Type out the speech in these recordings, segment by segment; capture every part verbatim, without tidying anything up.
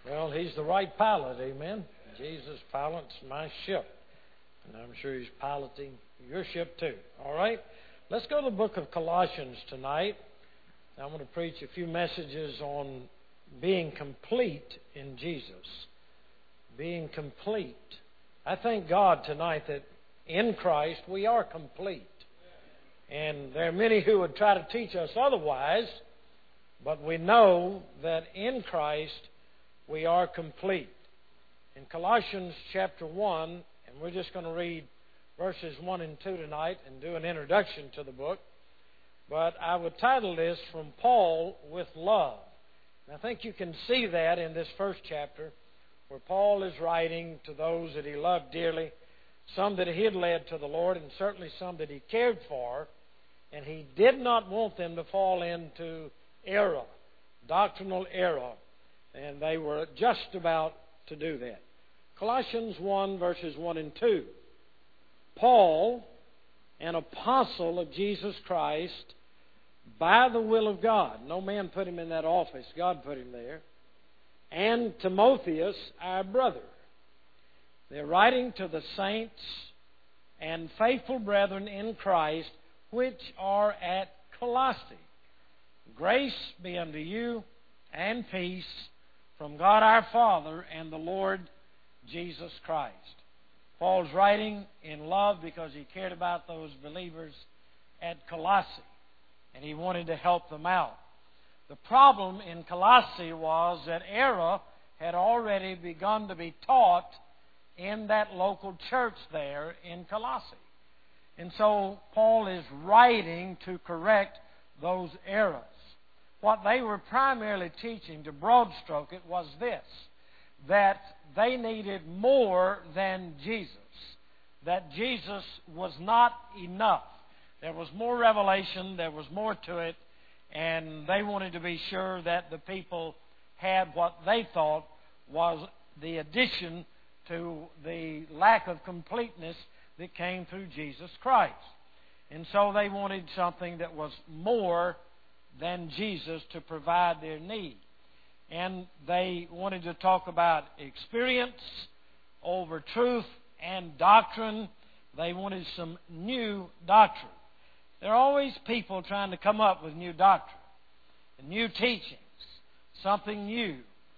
Well, he's the right pilot, amen. Jesus pilots my ship, and I'm sure he's piloting your ship too. All right? Let's go to the book of Colossians tonight. I'm going to preach a few messages on being complete in Jesus. Being complete. I thank God tonight that in Christ we are complete. And there are many who would try to teach us otherwise, but we know that in Christ we are complete. In Colossians chapter one, and we're just going to read verses one and two tonight and do an introduction to the book, but I would title this From Paul with Love. And I think you can see that in this first chapter, where Paul is writing to those that he loved dearly, some that he had led to the Lord, and certainly some that he cared for, and he did not want them to fall into error, doctrinal error, and they were just about to do that. Colossians one, verses one and two. Paul, an apostle of Jesus Christ, by the will of God. No man put him in that office. God put him there. And Timotheus, our brother. They're writing to the saints and faithful brethren in Christ, which are at Colossae. Grace be unto you and peace from God our Father and the Lord Jesus Christ. Paul's writing in love because he cared about those believers at Colossae, and he wanted to help them out. The problem in Colossae was that error had already begun to be taught in that local church there in Colossae. And so Paul is writing to correct those errors. What they were primarily teaching, to broad stroke it, was this: that they needed more than Jesus. That Jesus was not enough. There was more revelation, there was more to it, and they wanted to be sure that the people had what they thought was the addition to the lack of completeness that came through Jesus Christ. And so they wanted something that was more than Jesus to provide their need. And they wanted to talk about experience over truth and doctrine. They wanted some new doctrine. There are always people trying to come up with new doctrine and new teachings, something new.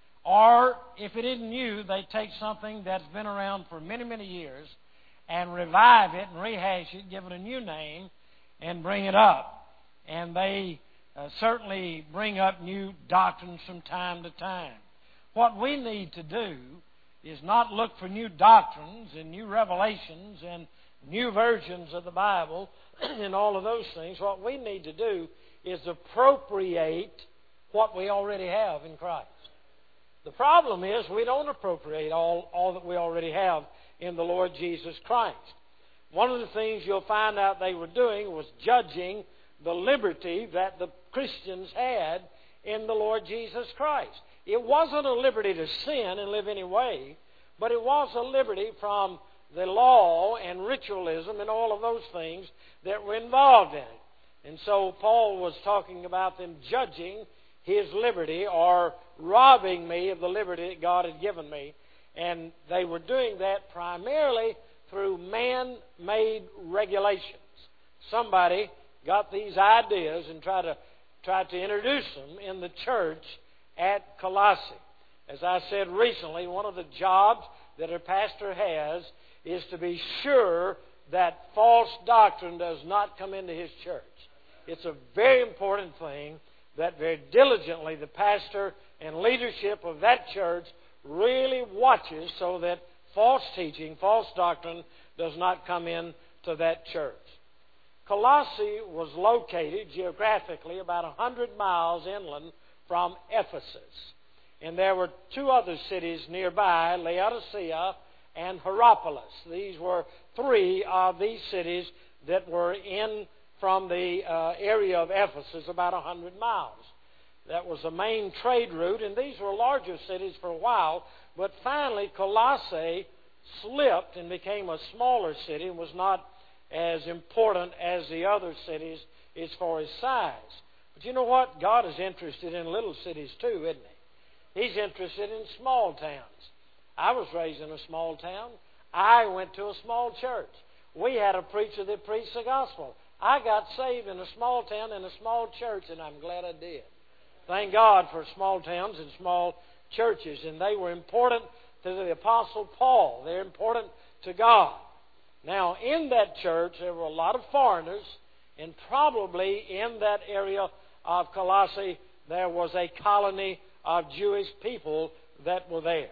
Or, if it isn't new, they take something that's been around for many, many years and revive it and rehash it, give it a new name, and bring it up. And they uh, certainly bring up new doctrines from time to time. What we need to do is not look for new doctrines and new revelations and new versions of the Bible and all of those things. What we need to do is appropriate what we already have in Christ. The problem is we don't appropriate all, all that we already have in the Lord Jesus Christ. One of the things you'll find out they were doing was judging the liberty that the Christians had in the Lord Jesus Christ. It wasn't a liberty to sin and live any way, but it was a liberty from the law and ritualism and all of those things that were involved in it. And so Paul was talking about them judging his liberty or robbing me of the liberty that God had given me. And they were doing that primarily through man-made regulations. Somebody got these ideas and tried to, tried to introduce them in the church at Colossae. As I said recently, one of the jobs that a pastor has is to be sure that false doctrine does not come into his church. It's a very important thing that very diligently the pastor and leadership of that church really watches so that false teaching, false doctrine does not come into that church. Colossae was located geographically about one hundred miles inland from Ephesus. And there were two other cities nearby, Laodicea and Hierapolis. These were three of these cities that were in from the uh, area of Ephesus, about one hundred miles. That was the main trade route, and these were larger cities for a while, but finally Colossae slipped and became a smaller city and was not as important as the other cities as far as size. But you know what? God is interested in little cities too, isn't He? He's interested in small towns. I was raised in a small town. I went to a small church. We had a preacher that preached the gospel. I got saved in a small town in a small church, and I'm glad I did. Thank God for small towns and small churches, and they were important to the Apostle Paul. They're important to God. Now, in that church, there were a lot of foreigners, and probably in that area of Colossae, there was a colony of Jewish people that were there.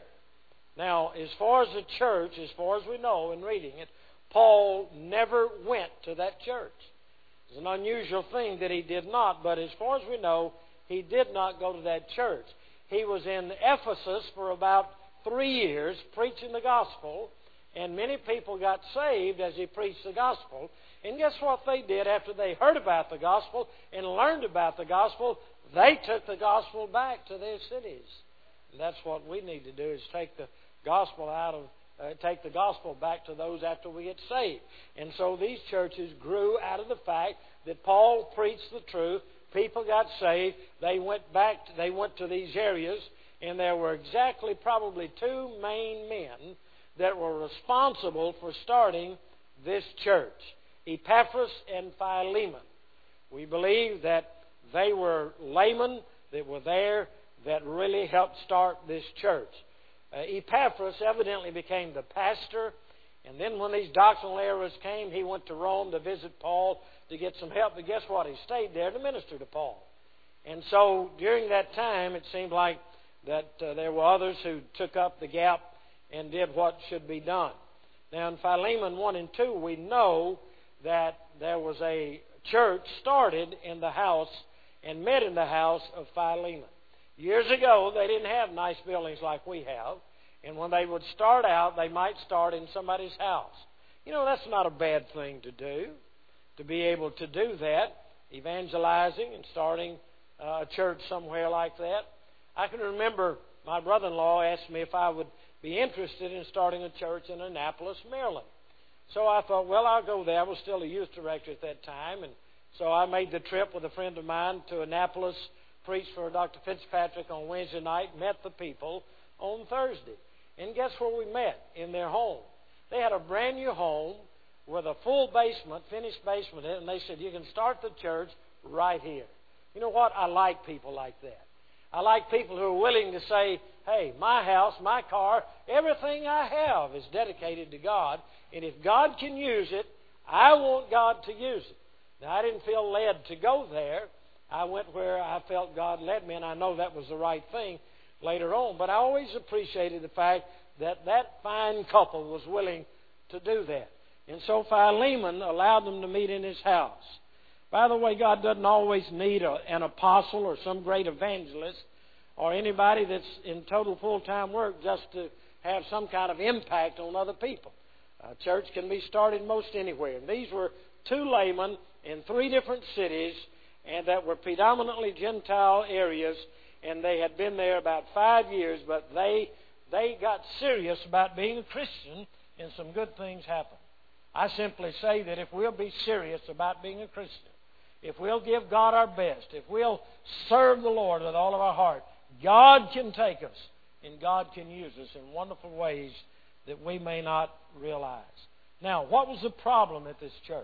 Now, as far as the church, as far as we know in reading it, Paul never went to that church. It's an unusual thing that he did not, but as far as we know, he did not go to that church. He was in Ephesus for about three years preaching the gospel, and many people got saved as he preached the gospel. And guess what they did after they heard about the gospel and learned about the gospel? They took the gospel back to their cities. And that's what we need to do, is take the gospel out of Uh, take the gospel back to those after we get saved. And so these churches grew out of the fact that Paul preached the truth. People got saved. They went back. To, they went to these areas, and there were exactly probably two main men that were responsible for starting this church: Epaphras and Philemon. We believe that they were laymen that were there that really helped start this church. Uh, Epaphras evidently became the pastor, and then when these doctrinal errors came, he went to Rome to visit Paul to get some help. But guess what? He stayed there to minister to Paul. And so during that time, it seemed like that uh, there were others who took up the gap and did what should be done. Now in Philemon one and two, we know that there was a church started in the house and met in the house of Philemon. Years ago, they didn't have nice buildings like we have. And when they would start out, they might start in somebody's house. You know, that's not a bad thing to do, to be able to do that, evangelizing and starting uh, a church somewhere like that. I can remember my brother-in-law asked me if I would be interested in starting a church in Annapolis, Maryland. So I thought, well, I'll go there. I was still a youth director at that time. And so I made the trip with a friend of mine to Annapolis, preached for Doctor Fitzpatrick on Wednesday night, met the people on Thursday. And guess where we met? In their home. They had a brand new home with a full basement, finished basement in it, and they said, you can start the church right here. You know what? I like people like that. I like people who are willing to say, hey, my house, my car, everything I have is dedicated to God, and if God can use it, I want God to use it. Now, I didn't feel led to go there. I went where I felt God led me, and I know that was the right thing later on. But I always appreciated the fact that that fine couple was willing to do that. And so Philemon allowed them to meet in his house. By the way, God doesn't always need a, an apostle or some great evangelist or anybody that's in total full-time work just to have some kind of impact on other people. A church can be started most anywhere. And these were two laymen in three different cities, and that were predominantly Gentile areas, and they had been there about five years, but they they got serious about being a Christian, and some good things happened. I simply say that if we'll be serious about being a Christian, if we'll give God our best, if we'll serve the Lord with all of our heart, God can take us, and God can use us in wonderful ways that we may not realize. Now, what was the problem at this church?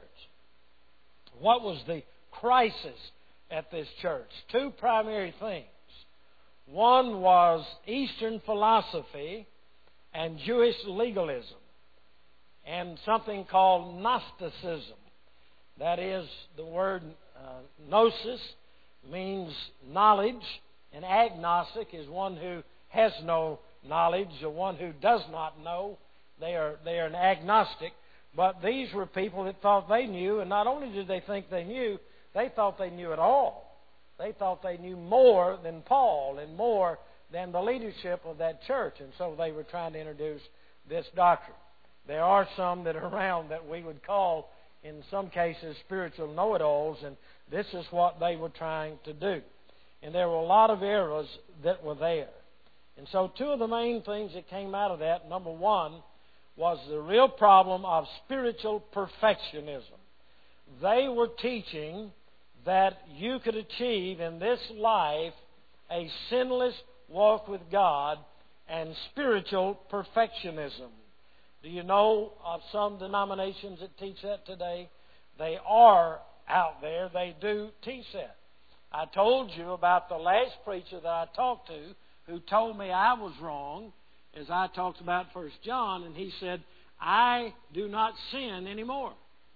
What was the crisis at this church? Two primary things. One was Eastern philosophy and Jewish legalism, and something called Gnosticism. That is, the word uh, gnosis means knowledge, and agnostic is one who has no knowledge, or one who does not know. They are, they are an agnostic. But these were people that thought they knew, and not only did they think they knew, they thought they knew it all. They thought they knew more than Paul and more than the leadership of that church, and so they were trying to introduce this doctrine. There are some that are around that we would call, in some cases, spiritual know-it-alls, and this is what they were trying to do. And there were a lot of errors that were there. And so two of the main things that came out of that, number one, was the real problem of spiritual perfectionism. They were teaching that you could achieve in this life a sinless, walk with God and spiritual perfectionism. Do you know of some denominations that teach that today? They are out there. They do teach that. I told you about the last preacher that I talked to who told me I was wrong as I talked about First John, and he said, I do not sin anymore.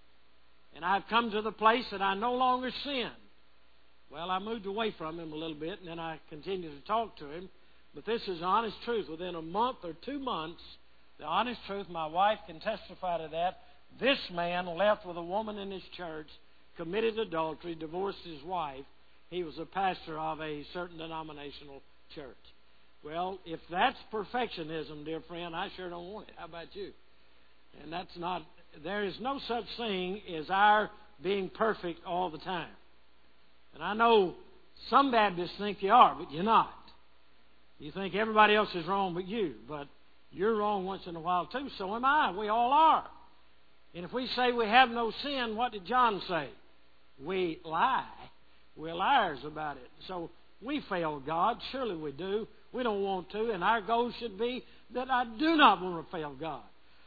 And I've come to the place that I no longer sin. Well, I moved away from him a little bit, and then I continued to talk to him. But this is honest truth. Within a month or two months, the honest truth, my wife can testify to that, this man left with a woman in his church, committed adultery, divorced his wife. He was a pastor of a certain denominational church. Well, if that's perfectionism, dear friend, I sure don't want it. How about you? And that's not, there is no such thing as our being perfect all the time. And I know some Baptists think you are, but you're not. You think everybody else is wrong but you, but you're wrong once in a while too. So am I. We all are. And if we say we have no sin, what did John say? We lie. We're liars about it. So we fail God. Surely we do. We don't want to. And our goal should be that I do not want to fail God.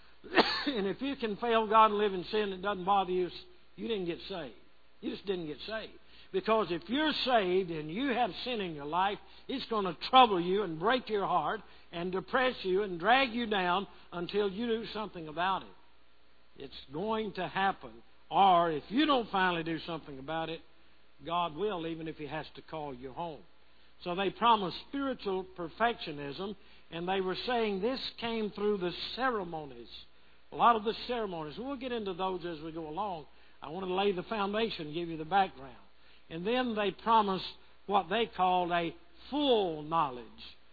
And if you can fail God and live in sin that doesn't bother you, you didn't get saved. You just didn't get saved. Because if you're saved and you have sin in your life, it's going to trouble you and break your heart and depress you and drag you down until you do something about it. It's going to happen. Or if you don't finally do something about it, God will, even if He has to call you home. So they promised spiritual perfectionism, and they were saying this came through the ceremonies. A lot of the ceremonies. We'll get into those as we go along. I want to lay the foundation, give you the background. And then they promised what they called a full knowledge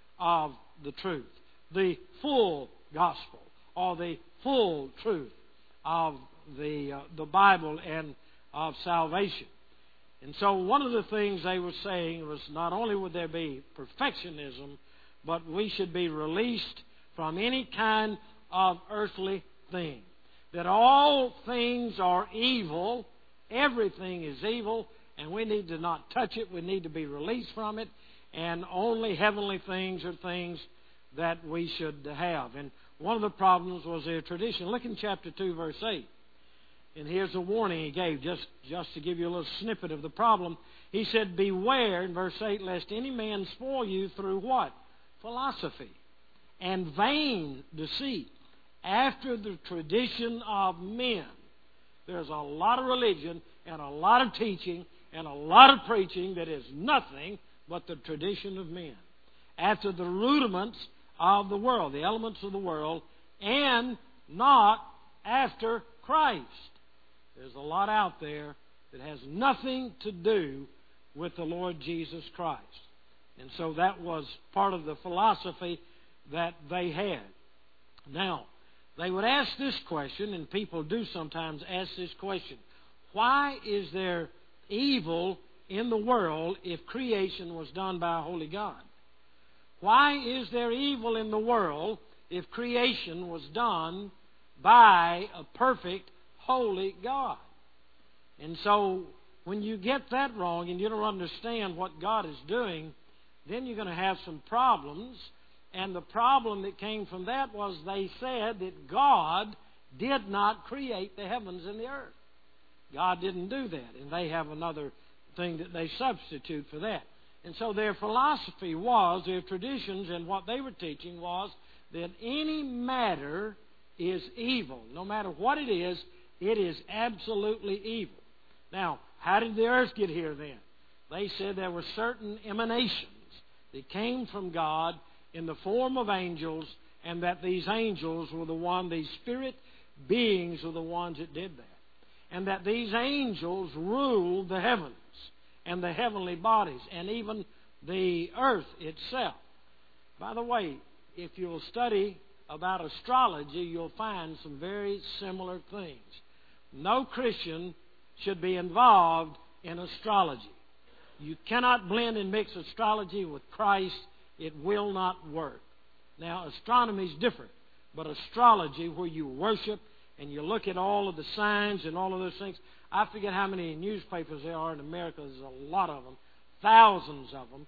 of the truth, the full gospel, or the full truth of the uh, the Bible and of salvation. And so one of the things they were saying was not only would there be perfectionism, but we should be released from any kind of earthly thing. That all things are evil, everything is evil, and we need to not touch it. We need to be released from it. And only heavenly things are things that we should have. And one of the problems was their tradition. Look in chapter two, verse eight. And here's a warning he gave, just, just to give you a little snippet of the problem. He said, beware, in verse eight, lest any man spoil you through what? Philosophy and vain deceit, after the tradition of men. There's a lot of religion and a lot of teaching and a lot of preaching that is nothing but the tradition of men. After the rudiments of the world, the elements of the world, and not after Christ. There's a lot out there that has nothing to do with the Lord Jesus Christ. And so that was part of the philosophy that they had. Now, they would ask this question, and people do sometimes ask this question. Why is there evil in the world if creation was done by a holy God? Why is there evil in the world if creation was done by a perfect, holy God? And so when you get that wrong and you don't understand what God is doing, then you're going to have some problems. And the problem that came from that was they said that God did not create the heavens and the earth. God didn't do that. And they have another thing that they substitute for that. And so their philosophy was, their traditions and what they were teaching was that any matter is evil. No matter what it is, it is absolutely evil. Now, how did the earth get here then? They said there were certain emanations that came from God in the form of angels, and that these angels were the one, these spirit beings were the ones that did that. And that these angels ruled the heavens and the heavenly bodies and even the earth itself. By the way, if you'll study about astrology, you'll find some very similar things. No Christian should be involved in astrology. You cannot blend and mix astrology with Christ. It will not work. Now, astronomy is different, but astrology, where you worship and you look at all of the signs and all of those things, I forget how many newspapers there are in America. There's a lot of them, thousands of them,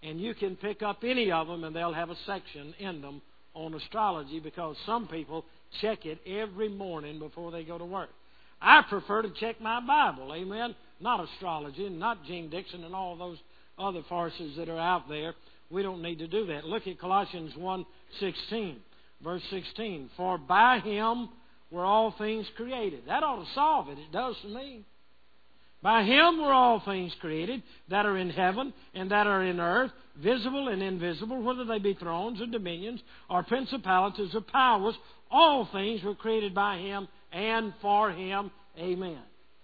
And you can pick up any of them, and they'll have a section in them on astrology, because some people check it every morning before they go to work. I prefer to check my Bible, amen? Not astrology, and not Gene Dixon and all those other farces that are out there. We don't need to do that. Look at Colossians one sixteen, verse sixteen. For by Him were all things created. That ought to solve it. It does to me. By Him were all things created that are in heaven and that are in earth, visible and invisible, whether they be thrones or dominions or principalities or powers. All things were created by Him and for Him. Amen.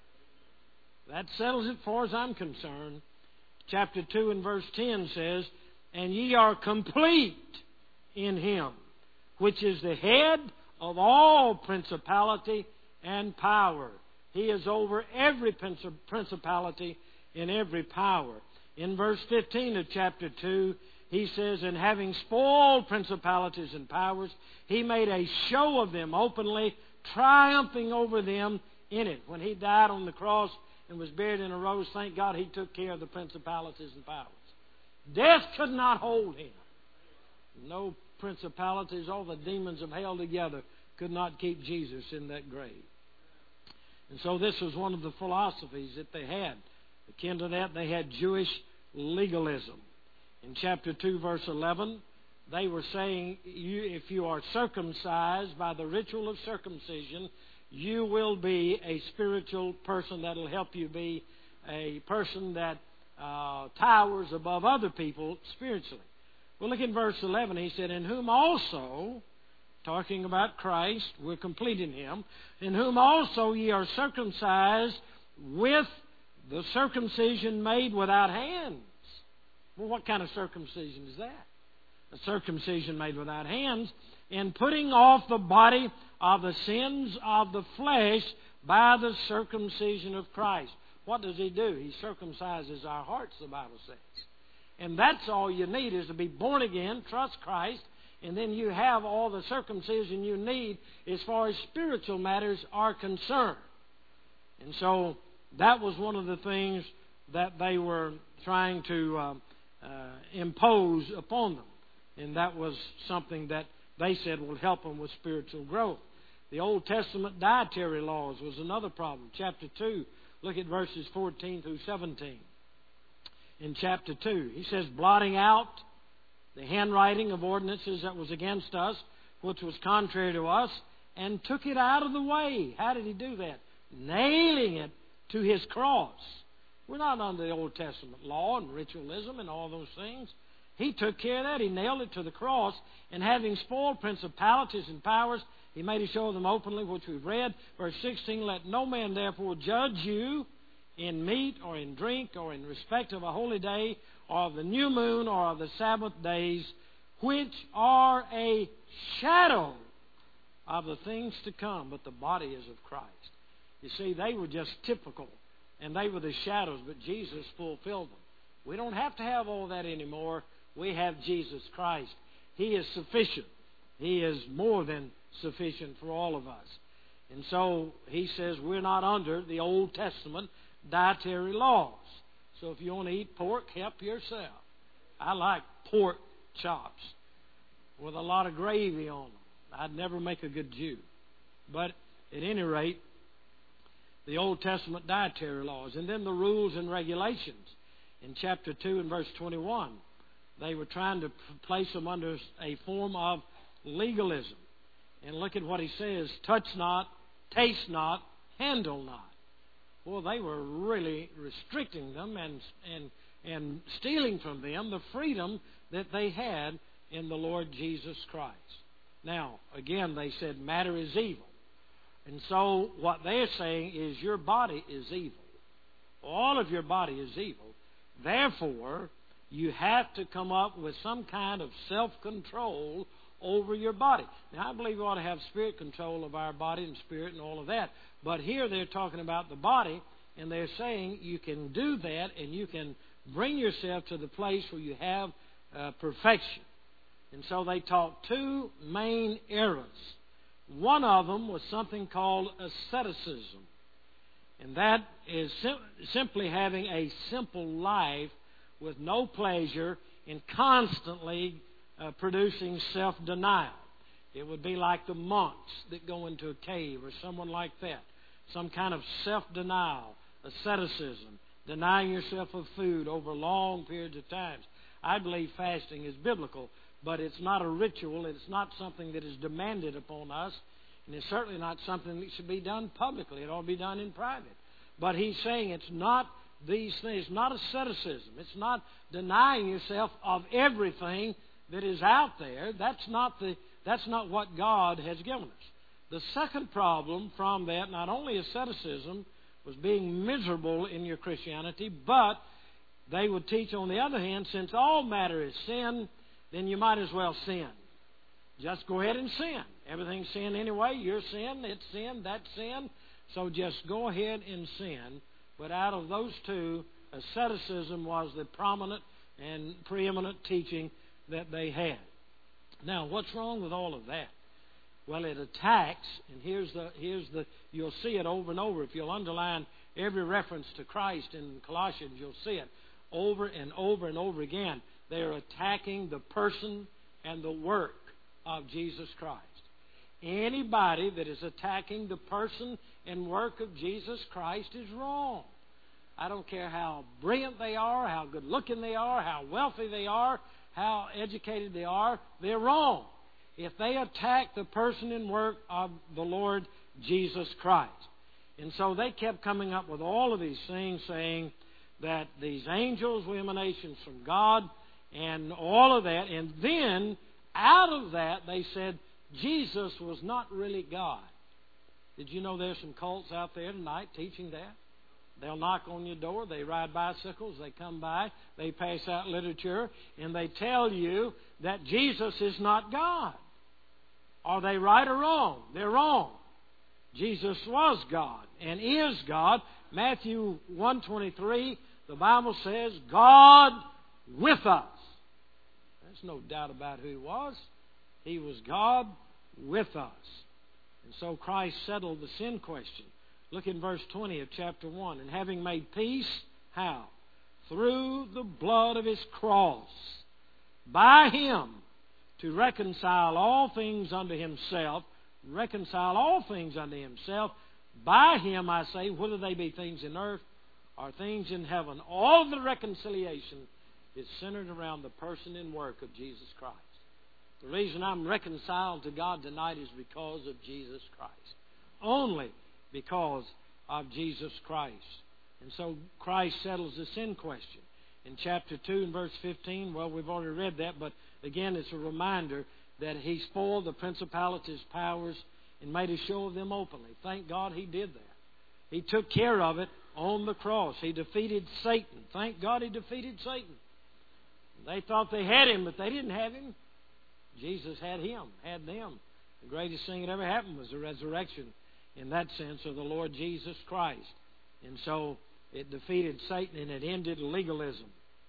That settles it far as I'm concerned. Chapter two and verse ten says, and ye are complete in Him, which is the head of all principality and power. He is over every principality and every power. In verse fifteen of chapter two, he says, and having spoiled principalities and powers, He made a show of them openly, triumphing over them in it. When He died on the cross and was buried in a rose, thank God He took care of the principalities and powers. Death could not hold Him. No principalities, all the demons of hell together could not keep Jesus in that grave. And so this was one of the philosophies that they had. Akin to that, they had Jewish legalism. In chapter two, verse eleven, they were saying, you, if you are circumcised by the ritual of circumcision, you will be a spiritual person that will help you be a person that uh, towers above other people spiritually. Well, look in verse eleven. He said, in whom also, talking about Christ, we're complete in Him, in whom also ye are circumcised with the circumcision made without hands. Well, what kind of circumcision is that? A circumcision made without hands, in putting off the body of the sins of the flesh by the circumcision of Christ. What does He do? He circumcises our hearts, the Bible says. And that's all you need, is to be born again, trust Christ, and then you have all the circumcision you need as far as spiritual matters are concerned. And so that was one of the things that they were trying to uh, uh, impose upon them. And that was something that they said will help them with spiritual growth. The Old Testament dietary laws was another problem. Chapter two, look at verses fourteen through seventeen. In chapter two, he says, blotting out the handwriting of ordinances that was against us, which was contrary to us, and took it out of the way. How did He do that? Nailing it to His cross. We're not under the Old Testament law and ritualism and all those things. He took care of that. He nailed it to the cross. And having spoiled principalities and powers, He made a show of them openly, which we've read. Verse sixteen, let no man therefore judge you in meat or in drink or in respect of a holy day or of the new moon or of the Sabbath days, which are a shadow of the things to come, but the body is of Christ. You see, they were just typical, and they were the shadows, but Jesus fulfilled them. We don't have to have all that anymore. We have Jesus Christ. He is sufficient. He is more than sufficient for all of us. And so He says we're not under the Old Testament dietary laws. So if you want to eat pork, help yourself. I like pork chops with a lot of gravy on them. I'd never make a good Jew. But at any rate, the Old Testament dietary laws. And then the rules and regulations. In chapter two and verse twenty-one, they were trying to place them under a form of legalism. And look at what he says, touch not, taste not, handle not. Well, they were really restricting them and, and, and stealing from them the freedom that they had in the Lord Jesus Christ. Now, again, they said matter is evil. And so what they're saying is your body is evil. All of your body is evil. Therefore, you have to come up with some kind of self-control over your body. Now, I believe we ought to have spirit control of our body and spirit and all of that. But here they're talking about the body, and they're saying you can do that and you can bring yourself to the place where you have uh, perfection. And so they taught two main errors. One of them was something called asceticism. And that is sim- simply having a simple life with no pleasure and constantly uh, producing self-denial. It would be like the monks that go into a cave or someone like that. Some kind of self-denial, asceticism, denying yourself of food over long periods of time. I believe fasting is biblical, but it's not a ritual. It's not something that is demanded upon us, and it's certainly not something that should be done publicly. It ought to be done in private. But he's saying it's not these things, it's not asceticism. It's not denying yourself of everything that is out there. That's not the that's not what God has given us. The second problem from that, not only asceticism, was being miserable in your Christianity, but they would teach, on the other hand, since all matter is sin, then you might as well sin. Just go ahead and sin. Everything's sin anyway. You're sin, it's sin, that's sin. So just go ahead and sin. But out of those two, asceticism was the prominent and preeminent teaching that they had. Now, what's wrong with all of that? Well, it attacks, and here's the here's the you'll see it over and over. If you'll underline every reference to Christ in Colossians, you'll see it over and over and over again. They are attacking the person and the work of Jesus Christ. Anybody that is attacking the person and work of Jesus Christ is wrong. I don't care how brilliant they are, how good looking they are, how wealthy they are, how educated they are, they're wrong if they attack the person and work of the Lord Jesus Christ. And so they kept coming up with all of these things, saying that these angels were emanations from God and all of that. And then out of that they said Jesus was not really God. Did you know there's some cults out there tonight teaching that? They'll knock on your door, they ride bicycles, they come by, they pass out literature, and they tell you that Jesus is not God. Are they right or wrong? They're wrong. Jesus was God and is God. Matthew one twenty-three, the Bible says, God with us. There's no doubt about who He was. He was God with us. And so Christ settled the sin question. Look in verse twenty of chapter one. And having made peace, how? Through the blood of His cross, by Him, to reconcile all things unto Himself, reconcile all things unto Himself, by Him, I say, whether they be things in earth or things in heaven. All of the reconciliation is centered around the person and work of Jesus Christ. The reason I'm reconciled to God tonight is because of Jesus Christ. Only because of Jesus Christ. And so Christ settles the sin question. In chapter two and verse fifteen, well, we've already read that, but again, it's a reminder that He spoiled the principalities, powers, and made a show of them openly. Thank God He did that. He took care of it on the cross. He defeated Satan. Thank God He defeated Satan. They thought they had Him, but they didn't have Him. Jesus had Him, had them. The greatest thing that ever happened was the resurrection, in that sense, of the Lord Jesus Christ. And so it defeated Satan and it ended legalism.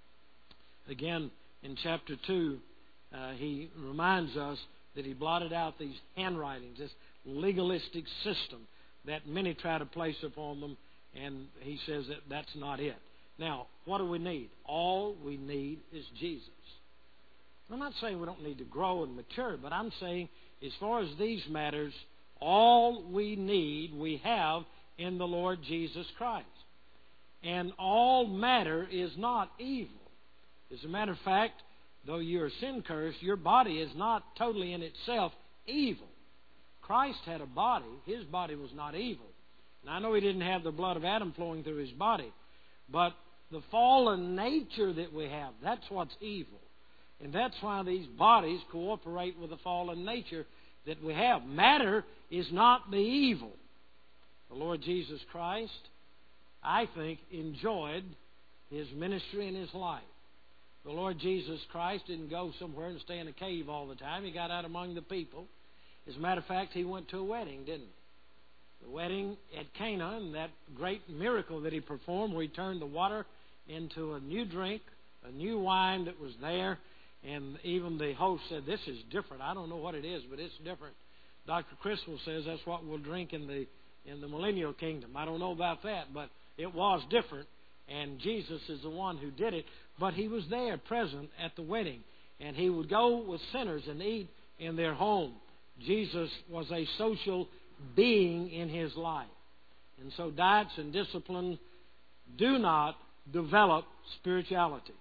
Again, in chapter two, uh, he reminds us that He blotted out these handwritings, this legalistic system that many try to place upon them, and He says that that's not it. Now, what do we need? All we need is Jesus. I'm not saying we don't need to grow and mature, but I'm saying as far as these matters, all we need we have in the Lord Jesus Christ. And all matter is not evil. As a matter of fact, though you're sin cursed, your body is not totally in itself evil. Christ had a body. His body was not evil. Now, I know He didn't have the blood of Adam flowing through His body, but the fallen nature that we have, that's what's evil. And that's why these bodies cooperate with the fallen nature that we have. Matter is not the evil. The Lord Jesus Christ, I think, enjoyed His ministry and His life. The Lord Jesus Christ didn't go somewhere and stay in a cave all the time. He got out among the people. As a matter of fact, He went to a wedding, didn't He? The wedding at Cana, and that great miracle that He performed where He turned the water into a new drink, a new wine that was there. And even the host said, this is different. I don't know what it is, but it's different. Doctor Criswell says that's what we'll drink in the in the millennial kingdom. I don't know about that, but it was different. and Jesus is the one who did it. But He was there, present at the wedding, and He would go with sinners and eat in their home. Jesus was a social being in His life. And so diets and discipline do not develop spirituality.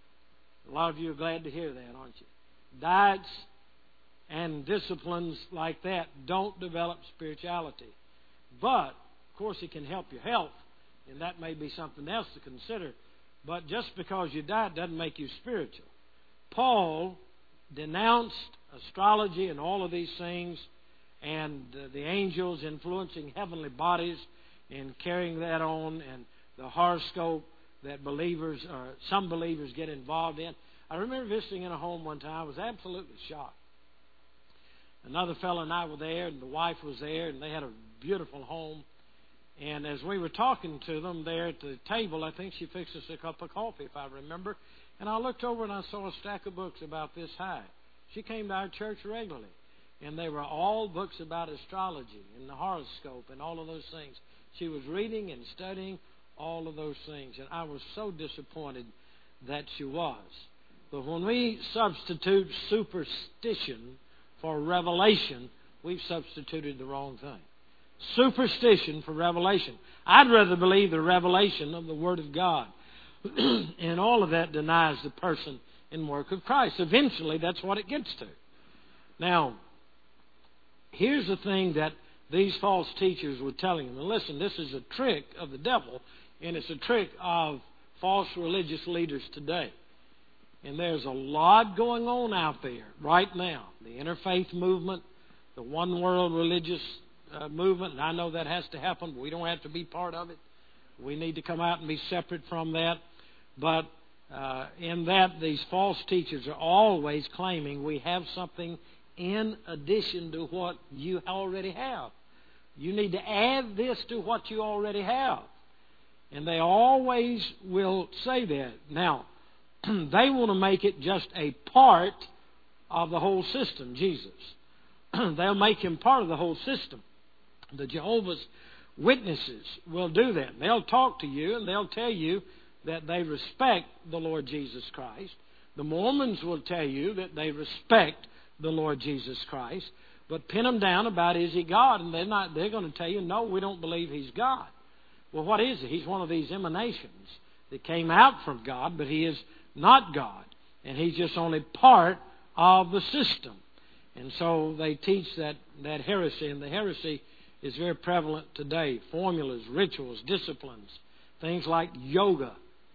A lot of you are glad to hear that, aren't you? Diets and disciplines like that don't develop spirituality. But, of course, it can help your health, and that may be something else to consider. But just because you diet doesn't make you spiritual. Paul denounced astrology and all of these things, and uh, the angels influencing heavenly bodies and carrying that on, and the horoscope that believers, or some believers, get involved in. I remember visiting in a home one time. I was absolutely shocked. Another fellow and I were there, and the wife was there, and they had a beautiful home. And as we were talking to them there at the table, I think she fixed us a cup of coffee, if I remember. And I looked over and I saw a stack of books about this high. She came to our church regularly. And they were all books about astrology and the horoscope and all of those things. She was reading and studying all of those things. And I was so disappointed that she was. But when we substitute superstition for revelation, we've substituted the wrong thing. Superstition for revelation. I'd rather believe the revelation of the Word of God. And all of that denies the person and work of Christ. Eventually, that's what it gets to. Now, here's the thing that these false teachers were telling them. And listen, this is a trick of the devil, and it's a trick of false religious leaders today. And there's a lot going on out there right now. The interfaith movement, the one world religious uh, movement, and I know that has to happen, but we don't have to be part of it. We need to come out and be separate from that. But uh, in that, these false teachers are always claiming we have something in addition to what you already have. You need to add this to what you already have. And they always will say that. Now, they want to make it just a part of the whole system, Jesus. They'll make Him part of the whole system. The Jehovah's Witnesses will do that. They'll talk to you and they'll tell you that they respect the Lord Jesus Christ. The Mormons will tell you that they respect the Lord Jesus Christ. But pin them down about, is He God? And they're not. They're going to tell you, no, we don't believe He's God. Well, what is He? He's one of these emanations that came out from God, but He is not God. And He's just only part of the system. And so they teach that, that heresy, and the heresy is very prevalent today. Formulas, rituals, disciplines, things like yoga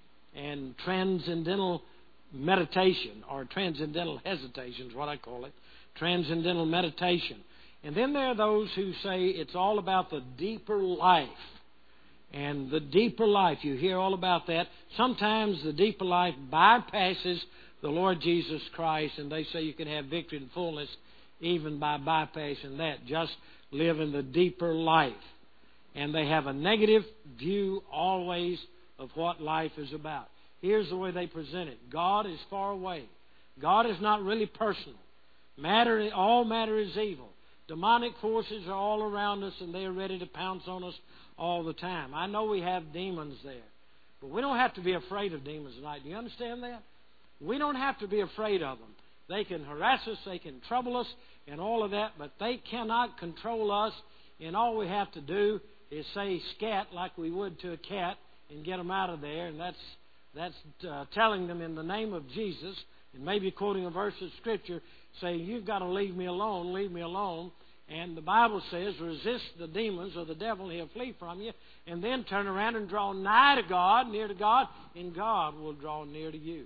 and transcendental meditation, or transcendental hesitation is what I call it, transcendental meditation. And then there are those who say it's all about the deeper life. And the deeper life, you hear all about that. Sometimes the deeper life bypasses the Lord Jesus Christ, and they say you can have victory and fullness even by bypassing that. Just live in the deeper life. And they have a negative view always of what life is about. Here's the way they present it. God is far away. God is not really personal. Matter, all matter is evil. Demonic forces are all around us, and they are ready to pounce on us all the time. I know we have demons there, but we don't have to be afraid of demons tonight. Do you understand that? We don't have to be afraid of them. They can harass us, they can trouble us, and all of that, but they cannot control us, and all we have to do is say scat like we would to a cat and get them out of there, and that's that's uh, telling them in the name of Jesus, and maybe quoting a verse of Scripture, saying, you've got to leave me alone, leave me alone. And the Bible says, resist the demons or the devil, and he'll flee from you. And then turn around and draw nigh to God, near to God, and God will draw near to you.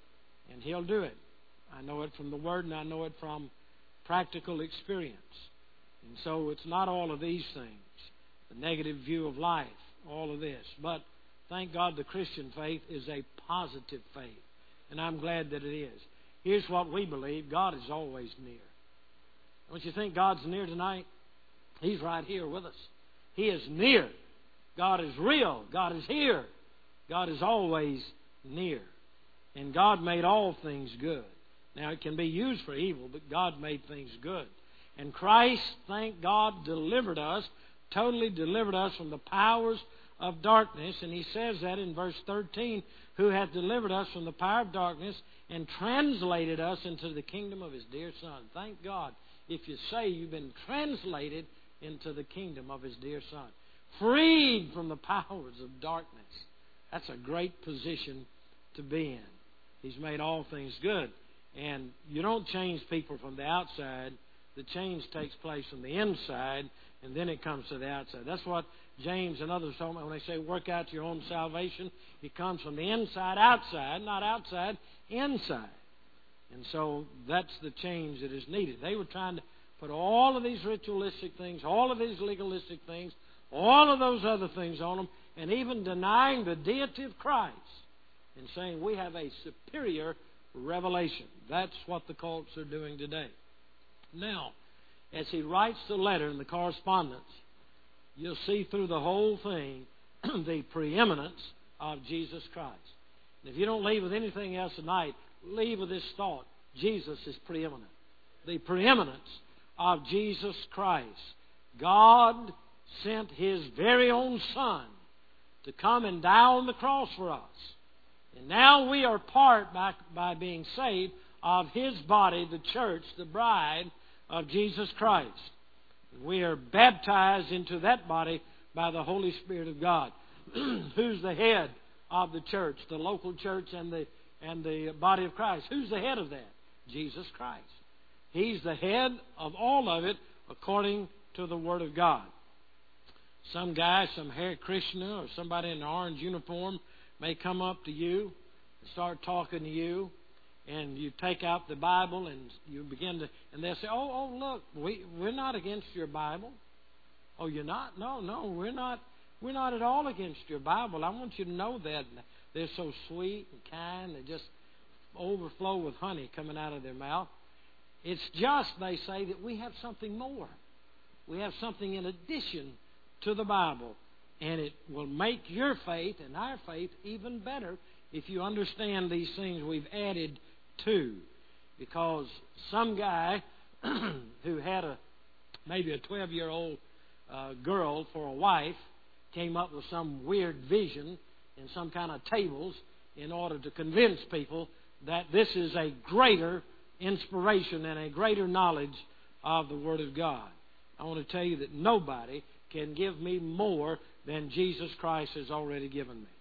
And He'll do it. I know it from the Word, and I know it from practical experience. And so it's not all of these things, the negative view of life, all of this. But thank God the Christian faith is a positive faith. And I'm glad that it is. Here's what we believe. God is always near. Don't you think God's near tonight? He's right here with us. He is near. God is real. God is here. God is always near. And God made all things good. Now, it can be used for evil, but God made things good. And Christ, thank God, delivered us, totally delivered us from the powers of darkness. And he says that in verse thirteen, who hath delivered us from the power of darkness and translated us into the kingdom of His dear Son. Thank God if you say you've been translated into the kingdom of His dear Son. Freed from the powers of darkness. That's a great position to be in. He's made all things good. And you don't change people from the outside. The change takes place from the inside, and then it comes to the outside. That's what James and others talk about when they say work out your own salvation. It comes from the inside outside, not outside inside. And so that's the change that is needed. They were trying to put all of these ritualistic things, all of these legalistic things, all of those other things on them, and even denying the deity of Christ and saying we have a superior revelation. That's what the cults are doing today. Now, as he writes the letter in the correspondence, you'll see through the whole thing the preeminence of Jesus Christ. And if you don't leave with anything else tonight, leave with this thought. Jesus is preeminent. The preeminence of Jesus Christ. God sent His very own Son to come and die on the cross for us. And now we are part, by, by being saved, of His body, the church, the bride of Jesus Christ. We are baptized into that body by the Holy Spirit of God. Who's the head of the church, the local church and the, and the body of Christ? Who's the head of that? Jesus Christ. He's the head of all of it according to the Word of God. Some guy, some Hare Krishna or somebody in an orange uniform may come up to you and start talking to you, and you take out the Bible and you begin to, and they'll say, oh, oh, look, we, we're not against your Bible. Oh, you're not? No, no, we're not. We're not at all against your Bible. I want you to know that. They're so sweet and kind. They just overflow with honey coming out of their mouth. It's just, they say, that we have something more. We have something in addition to the Bible. And it will make your faith and our faith even better if you understand these things we've added to. Because some guy who had a maybe a twelve-year-old uh, girl for a wife came up with some weird vision in some kind of tables in order to convince people that this is a greater inspiration and a greater knowledge of the Word of God. I want to tell you that nobody can give me more than Jesus Christ has already given me.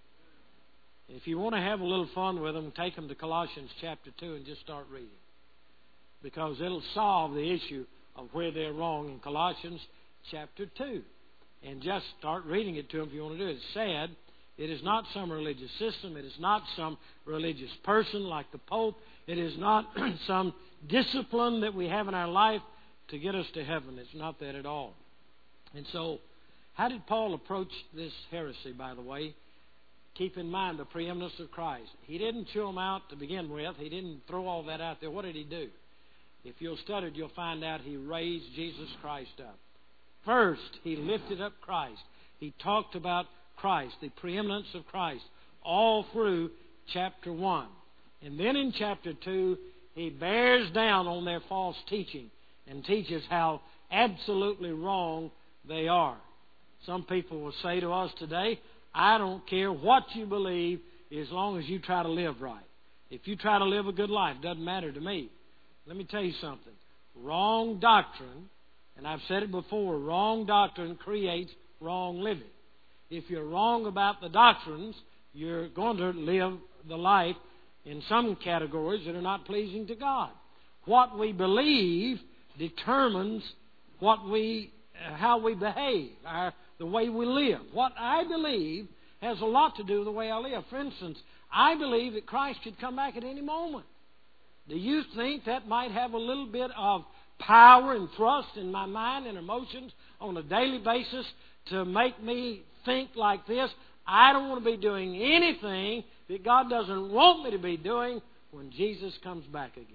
If you want to have a little fun with them, take them to Colossians chapter two and just start reading. Because it'll solve the issue of where they're wrong in Colossians chapter two. And just start reading it to them if you want to do it. It's sad. It is not some religious system. It is not some religious person like the Pope. It is not some discipline that we have in our life to get us to heaven. It's not that at all. And so, how did Paul approach this heresy, by the way? Keep in mind the preeminence of Christ. He didn't chew them out to begin with. He didn't throw all that out there. What did he do? If you'll study it, you'll find out he raised Jesus Christ up. First, he lifted up Christ. He talked about Christ, the preeminence of Christ, all through chapter one. And then in chapter two, he bears down on their false teaching and teaches how absolutely wrong they are. Some people will say to us today, I don't care what you believe as long as you try to live right. If you try to live a good life, it doesn't matter to me. Let me tell you something. Wrong doctrine, and I've said it before, wrong doctrine creates wrong living. If you're wrong about the doctrines, you're going to live the life in some categories that are not pleasing to God. What we believe determines what we, how we behave, our, the way we live. What I believe has a lot to do with the way I live. For instance, I believe that Christ could come back at any moment. Do you think that might have a little bit of power and thrust in my mind and emotions on a daily basis to make me think like this? I don't want to be doing anything that God doesn't want me to be doing when Jesus comes back again.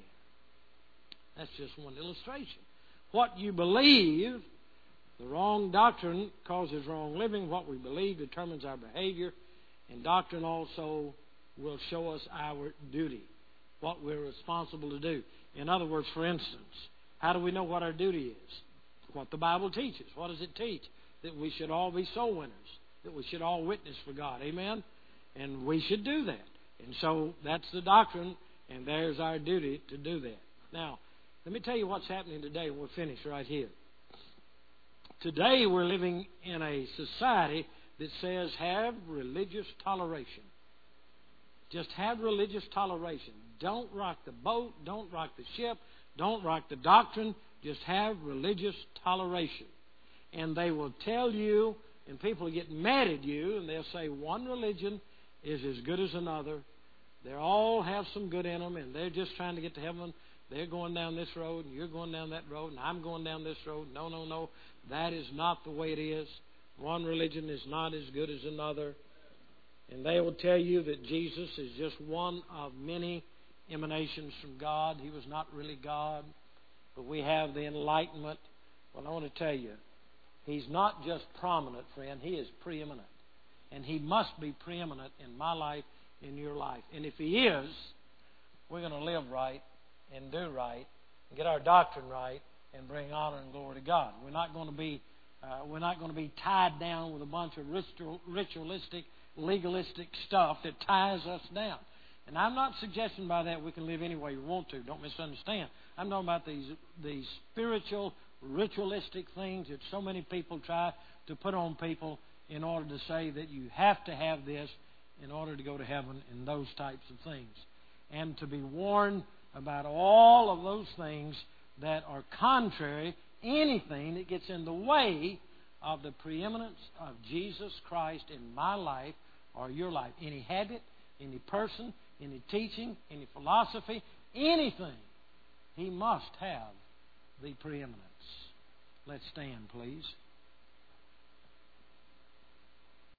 That's just one illustration. What you believe, the wrong doctrine causes wrong living. What we believe determines our behavior. And doctrine also will show us our duty, what we're responsible to do. In other words, for instance, how do we know what our duty is? What the Bible teaches. What does it teach? That we should all be soul winners. that we should all witness for God. Amen? And we should do that. And so that's the doctrine, and there's our duty to do that. Now, let me tell you what's happening today, and we'll finish right here. Today we're living in a society that says have religious toleration. Just have religious toleration. Don't rock the boat. Don't rock the ship. Don't rock the doctrine. Just have religious toleration. And they will tell you, and people get mad at you, and they'll say one religion is as good as another. They all have some good in them, and they're just trying to get to heaven. They're going down this road, and you're going down that road, and I'm going down this road. No, no, no. That is not the way it is. One religion is not as good as another. And they will tell you that Jesus is just one of many emanations from God. He was not really God. But we have the enlightenment. Well, I want to tell you, He's not just prominent, friend. He is preeminent. And He must be preeminent in my life, in your life. And if He is, we're going to live right and do right and get our doctrine right and bring honor and glory to God. We're not going to be uh, we're not going to be tied down with a bunch of ritual, ritualistic, legalistic stuff that ties us down. And I'm not suggesting by that we can live any way we want to. Don't misunderstand. I'm talking about these these spiritual, ritualistic things that so many people try to put on people in order to say that you have to have this in order to go to heaven, and those types of things. And to be warned about all of those things that are contrary, anything that gets in the way of the preeminence of Jesus Christ in my life or your life. Any habit, any person, any teaching, any philosophy, anything. He must have the preeminence. Let's stand, please.